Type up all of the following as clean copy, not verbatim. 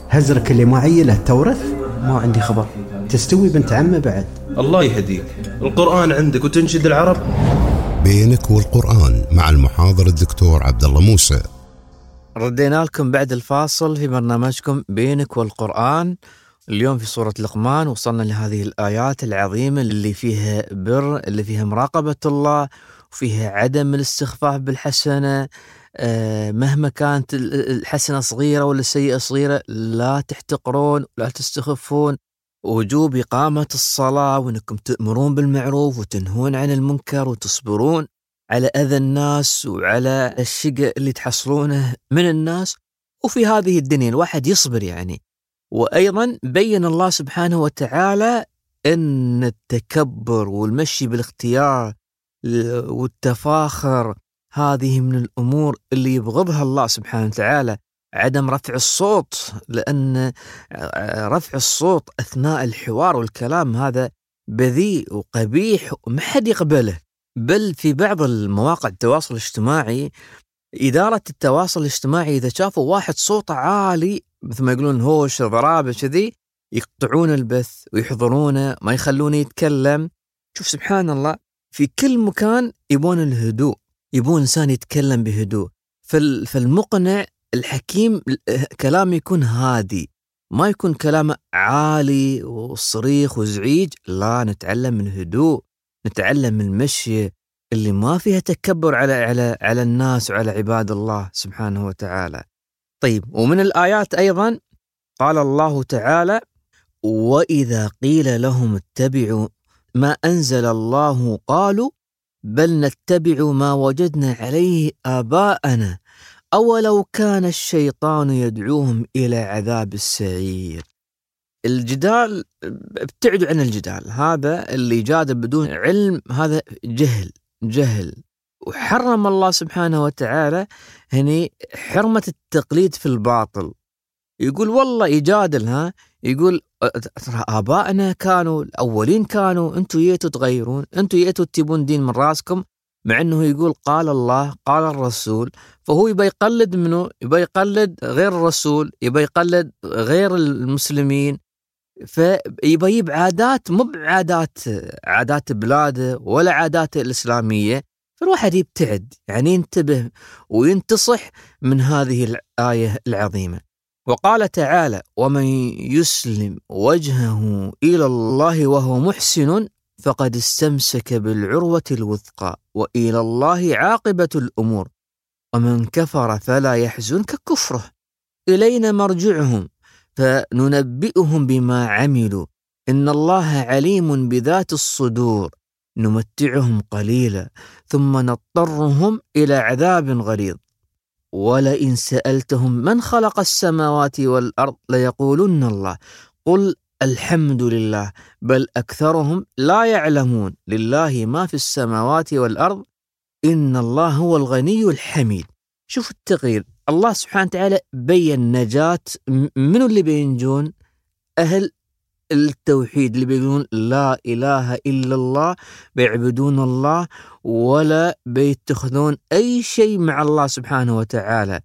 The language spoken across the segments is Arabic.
هزرك اللي معي له تورث؟ ما عندي خبر. تستوي بنت عمه بعد؟ الله يهديك، القرآن عندك وتنشد العرب. بينك والقرآن مع المحاضر الدكتور عبد الله موسى. ردينا لكم بعد الفاصل في برنامجكم بينك والقرآن. اليوم في سورة لقمان وصلنا لهذه الآيات العظيمة اللي فيها بر، اللي فيها مراقبة الله، وفيها عدم الاستخفاف بالحسنة. مهما كانت الحسنة صغيرة ولا السيئة صغيرة لا تحتقرون ولا تستخفون. وجوب إقامة الصلاة، وأنكم تأمرون بالمعروف وتنهون عن المنكر وتصبرون على أذى الناس وعلى الشقة اللي تحصلونه من الناس. وفي هذه الدنيا الواحد يصبر يعني. وأيضا بين الله سبحانه وتعالى أن التكبر والمشي بالاختيار والتفاخر هذه من الأمور اللي يبغضها الله سبحانه وتعالى. عدم رفع الصوت، لأن رفع الصوت أثناء الحوار والكلام هذا بذيء وقبيح وما حد يقبله. بل في بعض المواقع التواصل الاجتماعي، إدارة التواصل الاجتماعي إذا شافوا واحد صوته عالي مثل ما يقولون هوش ضرابة كذي، يقطعون البث ويحضرونه، ما يخلونه يتكلم. شوف سبحان الله، في كل مكان يبون الهدوء، يبون إنسان يتكلم بهدوء. فالمقنع الحكيم كلام يكون هادي، ما يكون كلام عالي وصريخ وزعيج. لا، نتعلم الهدوء، نتعلم المشي اللي ما فيها تكبر على الناس وعلى عباد الله سبحانه وتعالى. طيب، ومن الآيات أيضا قال الله تعالى: وإذا قيل لهم اتبعوا ما أنزل الله قالوا بل نتبع ما وجدنا عليه آباءنا أولو كان الشيطان يدعوهم إلى عذاب السعير. الجدال، ابتعدوا عن الجدال، هذا اللي جاد بدون علم هذا جهل. وحرم الله سبحانه وتعالى هني حرمة التقليد في الباطل. يقول والله يجادل، يقول ترى آبائنا كانوا الأولين، كانوا أنتوا يأتوا تغيرون، أنتوا يأتوا تجيبون دين من راسكم، مع أنه يقول قال الله قال الرسول. فهو يبقى يقلد منه، يبقى يقلد غير الرسول، يبقى يقلد غير المسلمين، فيبقى يجيب عادات مو عادات بلاده ولا عادات الإسلامية. فالواحد يبتعد يعني، ينتبه وينتصح من هذه الآية العظيمة. وقال تعالى: ومن يسلم وجهه إلى الله وهو محسن فقد استمسك بالعروة الوثقى وإلى الله عاقبة الأمور ومن كفر فلا يحزنك كفره إلينا مرجعهم فننبئهم بما عملوا إن الله عليم بذات الصدور نمتعهم قليلا ثم نضطرهم إلى عذاب غليظ ولئن سألتهم من خلق السماوات والأرض ليقولن الله قل الحمد لله بل أكثرهم لا يعلمون لله ما في السماوات والأرض إن الله هو الغني الحميد. شوف التغيير، الله سبحانه وتعالى بين نجاة منو اللي بينجون؟ أهل التوحيد اللي بيقولون لا إله إلا الله، بيعبدون الله ولا بيتخذون أي شيء مع الله سبحانه وتعالى.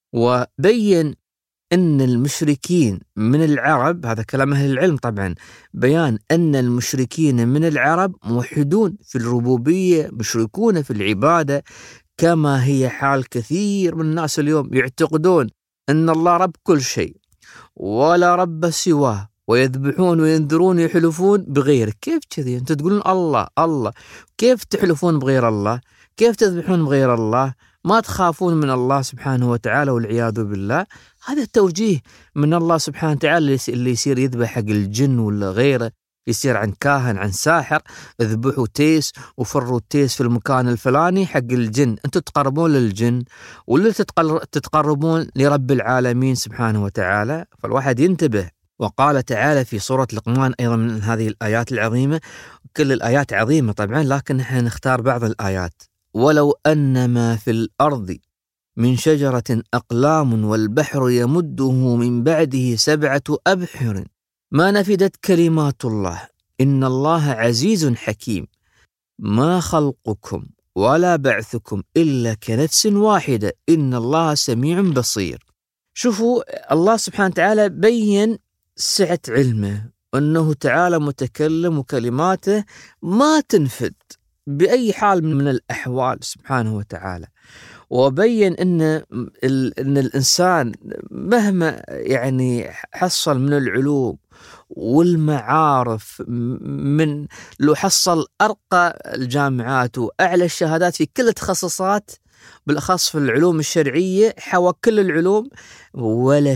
وبين أن المشركين من العرب، هذا كلام أهل العلم طبعا، بيان أن المشركين من العرب موحدون في الربوبية، مشركون في العبادة، كما هي حال كثير من الناس اليوم يعتقدون أن الله رب كل شيء ولا رب سواه، ويذبحون وينذرون ويحلفون بغيره. كيف كذي؟ أنت تقولون الله الله، كيف تحلفون بغير الله؟ كيف تذبحون بغير الله؟ ما تخافون من الله سبحانه وتعالى والعياذ بالله. هذا التوجيه من الله سبحانه وتعالى اللي يصير يذبح حق الجن ولا غيره، يصير عن كاهن عن ساحر، اذبحوا تيس وفروا التيس في المكان الفلاني حق الجن. أنتوا تقربون للجن ولا تتقربون لرب العالمين سبحانه وتعالى؟ فالواحد ينتبه. وقال تعالى في سورة لقمان أيضا من هذه الآيات العظيمة، كل الآيات عظيمة طبعا لكن نحن نختار بعض الآيات: ولو أن ما في الأرض من شجرة أقلام والبحر يمده من بعده 7 أبحر ما نفدت كلمات الله إن الله عزيز حكيم ما خلقكم ولا بعثكم إلا كنفس واحدة إن الله سميع بصير. شوفوا الله سبحانه وتعالى بين سعة علمه، أنه تعالى متكلم وكلماته ما تنفد بأي حال من الأحوال سبحانه وتعالى. وبين أن الإنسان مهما يعني حصل من العلوم والمعارف، من لو حصل أرقى الجامعات وأعلى الشهادات في كل التخصصات، بالأخص في العلوم الشرعية، حوى كل العلوم، ولا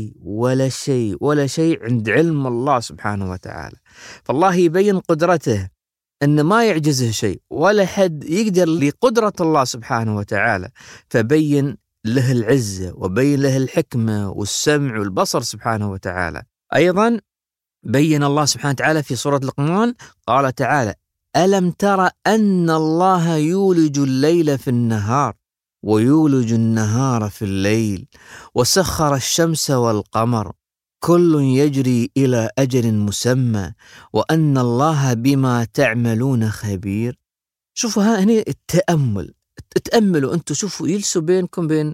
شيء عند علم الله سبحانه وتعالى. فالله يبين قدرته أن ما يعجزه شيء، ولا حد يقدر لقدرة الله سبحانه وتعالى، فبين له العزة وبين له الحكمة والسمع والبصر سبحانه وتعالى. أيضا بين الله سبحانه وتعالى في سورة لقمان، قال تعالى: ألم تر أن الله يولج الليل في النهار ويولج النهار في الليل وسخر الشمس والقمر كل يجري إلى أجل مسمى وأن الله بما تعملون خبير. شوفوا هنا التأمل، تأملوا أنتم، شوفوا يلسوا بينكم بين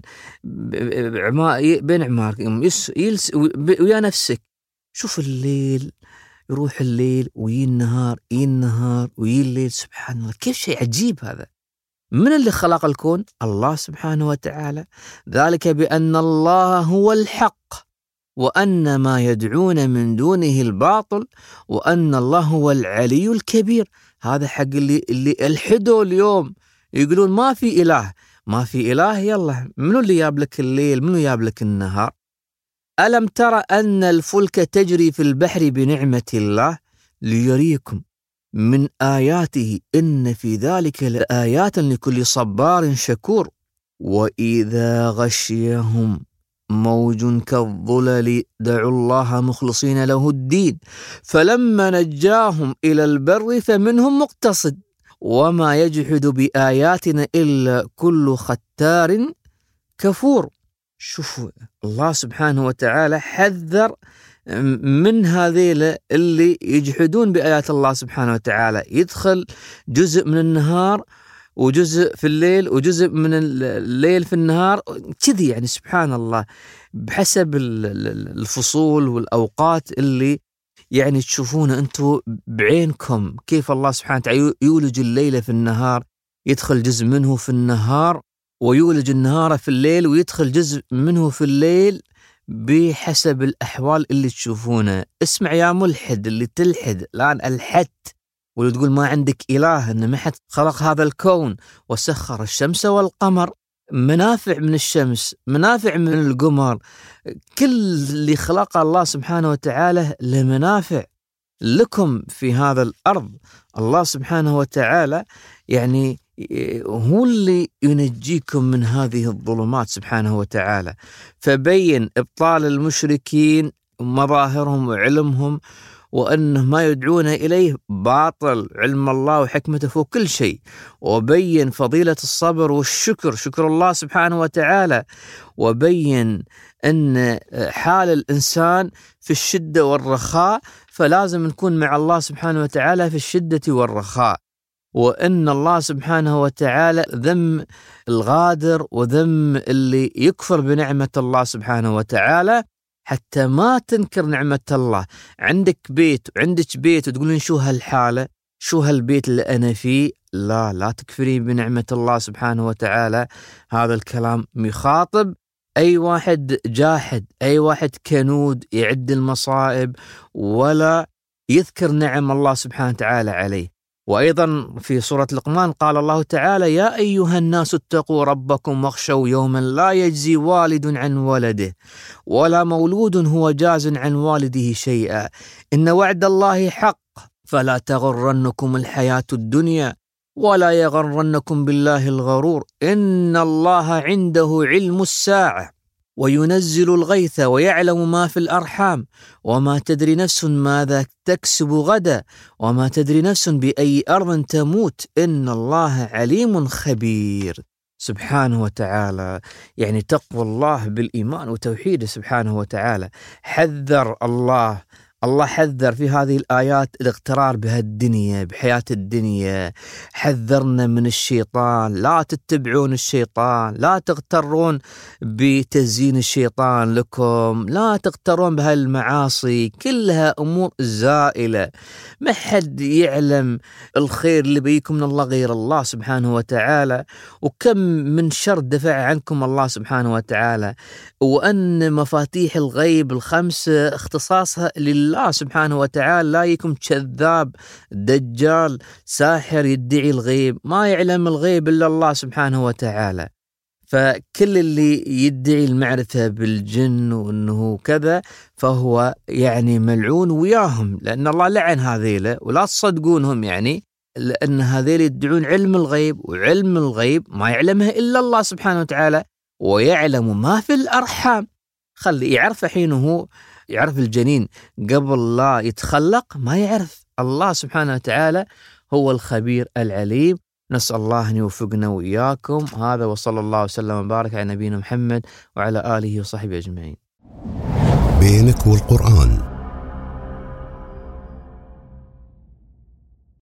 عماركم، يلس ويا نفسك. شوف الليل يروح الليل ويجي النهار، ويجي الليل. سبحان الله، كيف شيء عجيب هذا. من اللي خلق الكون؟ الله سبحانه وتعالى. ذلك بأن الله هو الحق وأن ما يدعون من دونه الباطل وأن الله هو العلي الكبير. هذا حق اللي الحدوا اليوم يقولون ما في إله. يلا، منو اللي يابلك الليل؟ منو يابلك النهار؟ ألم ترى أن الفلك تجري في البحر بنعمة الله ليريكم من آياته إن في ذلك لآيات لكل صبار شكور. وإذا غشيهم موج كالظلل دعوا الله مخلصين له الدين فلما نجاهم إلى البر فمنهم مقتصد وما يجحد بآياتنا إلا كل ختار كفور. شوفوا الله سبحانه وتعالى حذر من هذيل اللي يجحدون بآيات الله سبحانه وتعالى. يدخل جزء من النهار وجزء في الليل وجزء من الليل في النهار كذي، يعني سبحان الله، بحسب الفصول والأوقات اللي يعني تشوفون أنتم بعينكم كيف الله سبحانه وتعالى يولج الليل في النهار، يدخل جزء منه في النهار، ويولج النهار في الليل ويدخل جزء منه في الليل، بحسب الأحوال اللي تشوفونه. اسمع يا ملحد اللي تلحد الآن، الحدت ولو تقول ما عندك إله، إن ما حد خلق هذا الكون. وسخر الشمس والقمر، منافع من الشمس، منافع من القمر، كل اللي خلق الله سبحانه وتعالى لمنافع لكم في هذا الأرض. الله سبحانه وتعالى يعني هو اللي ينجيكم من هذه الظلمات سبحانه وتعالى. فبين إبطال المشركين ومظاهرهم وعلمهم، وأنه ما يدعون إليه باطل، علم الله وحكمته فوق كل شيء. وبين فضيلة الصبر والشكر، شكر الله سبحانه وتعالى. وبين أن حال الإنسان في الشدة والرخاء، فلازم نكون مع الله سبحانه وتعالى في الشدة والرخاء. وأن الله سبحانه وتعالى ذم الغادر وذم اللي يكفر بنعمة الله سبحانه وتعالى، حتى ما تنكر نعمة الله. عندك بيت وعندك بيت وتقولين شو هالحالة، شو هالبيت اللي أنا فيه، لا تكفرين بنعمة الله سبحانه وتعالى. هذا الكلام يخاطب أي واحد جاحد، أي واحد كنود يعد المصائب ولا يذكر نعم الله سبحانه وتعالى عليه. وأيضا في سورة لقمان قال الله تعالى: يا أيها الناس اتقوا ربكم واخشوا يوما لا يجزي والد عن ولده ولا مولود هو جاز عن والده شيئا إن وعد الله حق فلا تغرنكم الحياة الدنيا ولا يغرنكم بالله الغرور إن الله عنده علم الساعة وينزل الغيث ويعلم ما في الأرحام وما تدري نفس ماذا تكسب غدا وما تدري نفس بأي أرض تموت إن الله عليم خبير. سبحانه وتعالى يعني تقوى الله بالإيمان وتوحيده سبحانه وتعالى. حذر الله الله حذر في هذه الآيات الاغترار بهالدنيا، بحياة الدنيا. حذرنا من الشيطان، لا تتبعون الشيطان، لا تغترون بتزيين الشيطان لكم، لا تغترون بهالمعاصي، كلها أمور زائلة. ما حد يعلم الخير اللي بيكم من الله غير الله سبحانه وتعالى. وكم من شر دفع عنكم الله سبحانه وتعالى، وأن مفاتيح الغيب الخمسة اختصاصها لله سبحانه وتعالى. لا يكون كذاب دجال ساحر يدعي الغيب، ما يعلم الغيب إلا الله سبحانه وتعالى. فكل اللي يدعي المعرفة بالجن وأنه كذا فهو يعني ملعون وياهم، لأن الله لعن هذيله، ولا تصدقونهم يعني، لأن هذيل يدعون علم الغيب، وعلم الغيب ما يعلمها إلا الله سبحانه وتعالى، ويعلم ما في الأرحام. خلي يعرف حين هو يعرف الجنين قبل لا يتخلق، ما يعرف. الله سبحانه وتعالى هو الخبير العليم. نسأل الله أن يوفقنا وإياكم. هذا وصلى الله وسلم وبارك على نبينا محمد وعلى آله وصحبه أجمعين. بينك والقرآن.